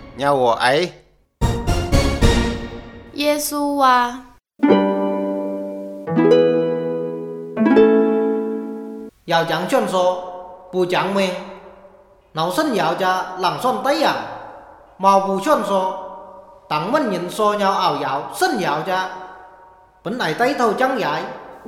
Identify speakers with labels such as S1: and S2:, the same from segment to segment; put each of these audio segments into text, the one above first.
S1: nhà我ấy.
S2: 耶稣话：
S3: 要讲劝说，不讲命，老身要家冷算低人，毛不劝说，等问人说nhau ảo dạo身要家，本来低头chẳng dạy.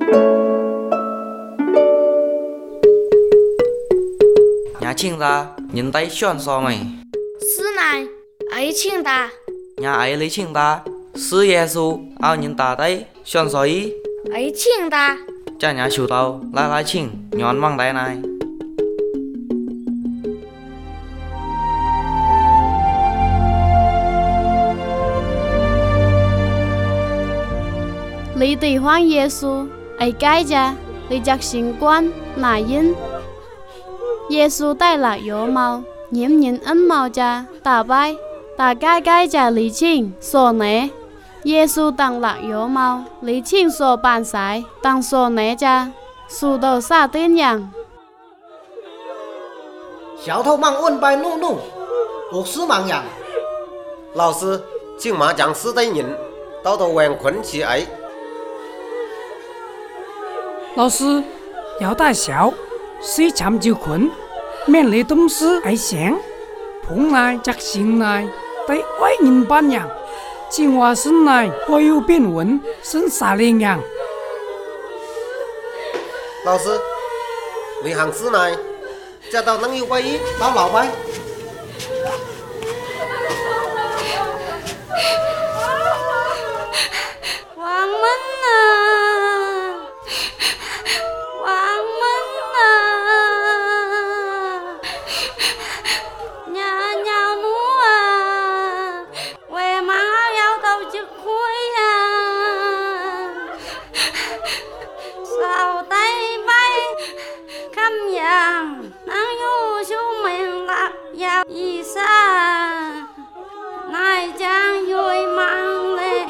S4: Nhà chiên ta nhìn thấy chuyện so mày.
S5: Sư này ấy chiên ta.
S4: Nhà ấy lấy chiên ta. Sư Giêsu ao nhìn ta thấy chuyện so ý.
S5: Ấy chiên ta.
S4: Cha nhà chủ tàu lại chiên nhón mang tay này.
S2: Lý tỷ hoang Giêsu ấy cái cha lý chắc sinh quan nà yên. Giêsu tay là yếu màu nhiễm nhìn ân màu cha tà bay tà cái cha lý chinh sổ nế. Giêsu tăng là yếu màu lý chinh sổ bàn sái tăng sổ nế cha su đầu xa tên yang.
S3: 小偷mang ôn bài nụ nụ, ốc sư mang yang.
S1: 老师，今晚讲师的人到到玩困起ấy.
S6: 老师，要大小水참就困，免你东西爱想，碰来则醒来，对外人扮样，今晚身来我有变文，身傻脸样。
S1: 老师，你行师này, cha tao nắng yêu quay ý,
S3: tao lão bay.
S5: Hoàng Minh à, Hoàng Minh à, nhà nhau núa à, quê má giao tàu chức khuấy à, sao tay bay khăm vàng nắng vô xuống miền lạc vào y xa, nay trang vui mang lên.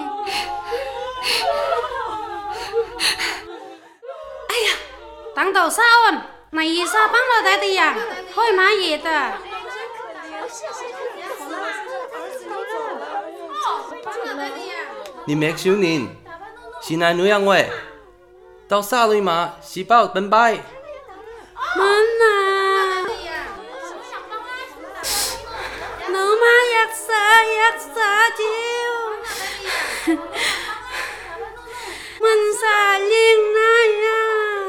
S5: Tăng tàu sao anh? Này sao bắn ra tại tiền à? Thôi má gì ta?
S7: Ni mẹ siêu nín, xin ai nuôi ăn vậy? Tao sao rồi mà, xí bao bánh bay.
S5: Mình à, nữ má giặc xa chiêu. Mình xa liên này à.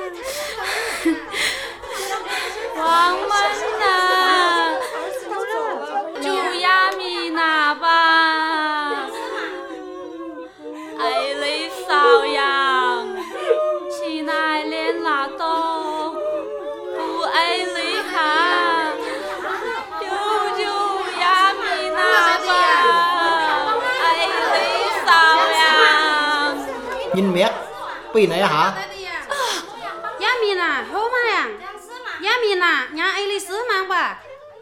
S5: Hoàng Minh à, chú ya mi na ba, ai lấy sao yang, xin ai lên là to, cô ai lấy hà, chú ya mi na ba, ai lấy sao yang.
S3: Nhìn mẹ, bị này hả?
S5: Ya mi na, hô mà yang. Ya mi na, nhà ai lấy sứ mang bà.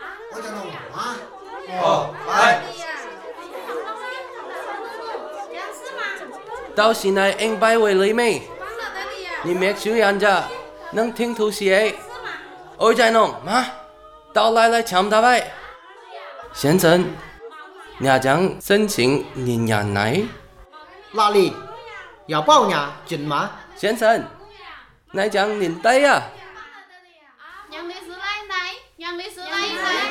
S7: Tao xin ai anh bay về lấy mày. Ni mẹ siêu ăn ra, nâng thiên thu xí ấy. Ôi trái nông, má, tao lại chăm ta vậy. 先生，nhà chẳng申请领养này.
S3: 哪里？要报nhà chính mà.
S7: 先生，này chẳng领tay à?
S5: Nhận lý sứ lấy này, nhận lý sứ lấy này.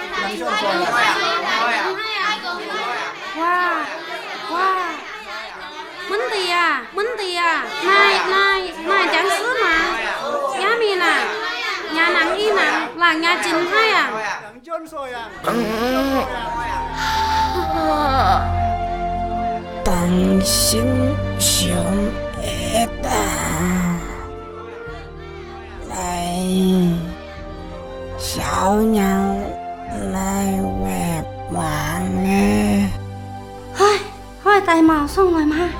S5: Wow, wow. Minh tì à, này chẳng sứ mà. Giá mi là nhà nặng y nặng là nhà chính hay à?
S8: 당신 시험했다. này sao nhau lại về bạn nè.
S5: Thôi tay màu xong rồi mà.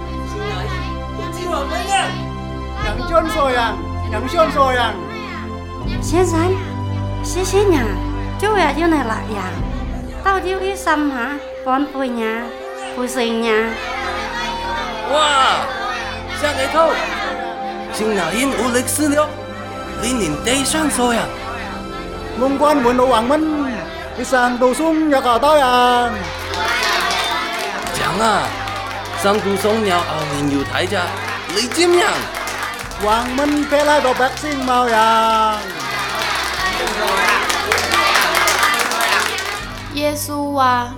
S5: 先生，谢谢nhà, chú à chú này lại à? Tao chú ít xăm hả? Con bùi nhà, bùi xình nhà.
S7: Wow, sao cái thâu? Xin nào yên u lịch sử liệu, lý nhìn tây sang rồi à?
S9: Mong quan muốn đồ Hoàng Minh, đi sang đồ sung nhà cả tao à?
S7: Chẳng à, sang tu sống nhau ở nghìn nhiều thái cha, lấy chim nhàng.
S9: Quang Minh phê lai đồ bác sinh màu yang.
S2: Giêsu à,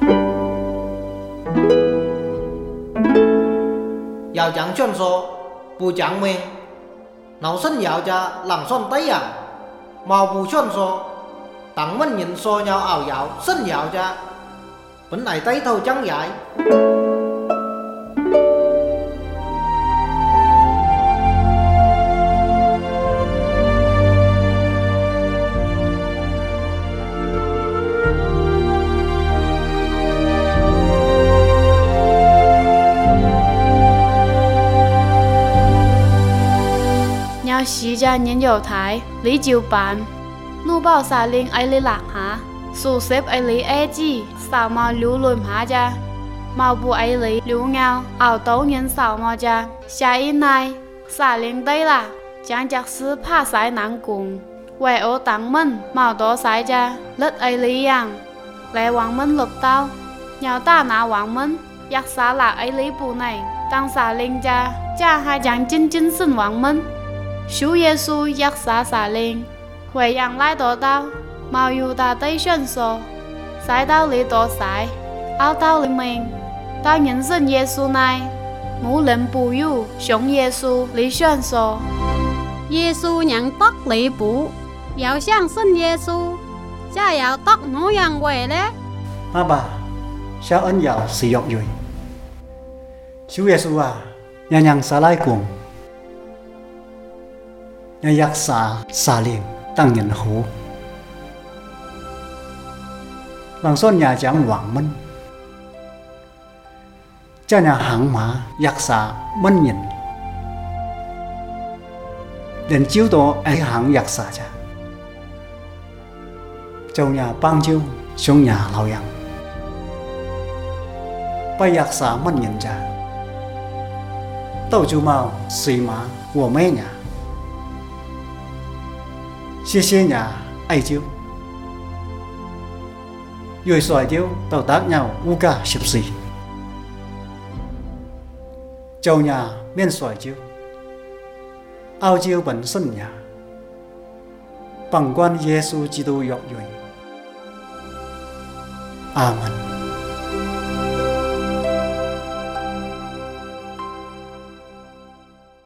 S3: Giáo chẳng chuyên số bù chẳng mình nấu sân giáo cha lặng son tay à màu bù chuyên số tặng mình nhìn so nhau ảo giáo sân giáo cha vẫn này tay thâu trắng giải.
S2: nhau xí ra nhân dầu thái, lý chiều bán. Nu bảo xà linh ai lý lạc hả? Sù xếp ai lý e chi, xào màu lưu lùm hả cha. Màu bù ai lý lưu ngao, ảo tấu nhân xào màu cha. Xa in này, xà linh đây là chẳng chắc sư phá sái nắng cùng. Quẻ ô tăng minh, màu tố sái cha, lít ai lý yang. Lẽ hoàng minh lục tao, nhau ta nạ hoàng minh, giặc xá lạc ai lý bù này. Tăng xà linh cha hai chẳng chính chính xin hoàng minh. Chú Giêsu giặc xá linh, huệ yang lai tổ tao, màu yu ta tây xuân sổ, sái tao lý tổ sái, áo tao lý mình, tao nhận xin Giêsu này, ngũ lệnh bù yu, sống Giêsu lý xuân sổ.
S5: Giêsu nhận tóc lý bù, giáo sang xin Giêsu, cha giáo tóc nó yang quệ đấy.
S9: Mà bà, sao ân giáo sử dụng rồi? Chú Giêsu à, nhà nhàng xá lai cùng. Nhà giặc xá liền tăng nhận hữu. Làng xuân nhà chẳng hoàng minh. Cha nhà hạng mã giặc xá minh nhìn. Đến chiếu tổ ấy hạng giặc xá cha. Châu nhà bang chiếu xuống nhà lao yang. Bây giặc xá minh nhìn cha. Tàu chú màu suy má của mẹ nhà. Xê xê nhà ai chiếu. Rồi xoài chiếu tàu tác nhau u ca xịp xì. Châu nhà miên xoài chiếu. Ao chiếu bẩn sân nhà. Bằng quan Giêsu Kitô dọc dùi. Amen.